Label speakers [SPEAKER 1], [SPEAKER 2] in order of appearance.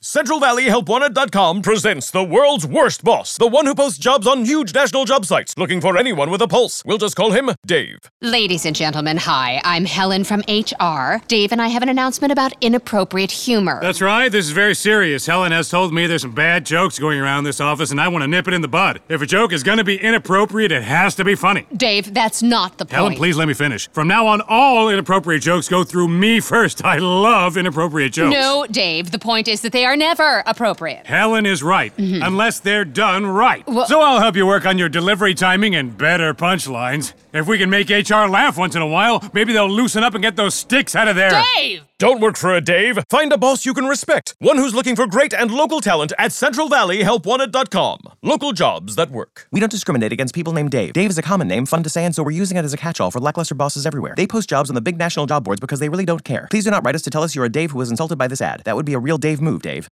[SPEAKER 1] CentralValleyHelpWanted.com presents the world's worst boss, the one who posts jobs on huge national job sites, looking for anyone with a pulse. We'll just call him Dave.
[SPEAKER 2] Ladies and gentlemen, hi. I'm Helen from HR. Dave and I have an announcement about inappropriate humor.
[SPEAKER 3] That's right. This is very serious. Helen has told me there's some bad jokes going around this office, and I want to nip it in the bud. If a joke is going to be inappropriate, it has to be funny.
[SPEAKER 2] Dave, that's not the point.
[SPEAKER 3] Helen, please let me finish. From now on, all inappropriate jokes go through me first. I love inappropriate jokes.
[SPEAKER 2] No, Dave. The point is that they are never appropriate.
[SPEAKER 3] Helen is right, unless they're done right.
[SPEAKER 2] Well,
[SPEAKER 3] so I'll help you work on your delivery timing and better punchlines. If we can make HR laugh once in a while, maybe they'll loosen up and get those sticks out of there.
[SPEAKER 2] Dave!
[SPEAKER 1] Don't work for a Dave. Find a boss you can respect. One who's looking for great and local talent at CentralValleyHelpWanted.com. Local jobs that work.
[SPEAKER 4] We don't discriminate against people named Dave. Dave is a common name, fun to say, and so we're using it as a catch-all for lackluster bosses everywhere. They post jobs on the big national job boards because they really don't care. Please do not write us to tell us you're a Dave who was insulted by this ad. That would be a real Dave move, Dave.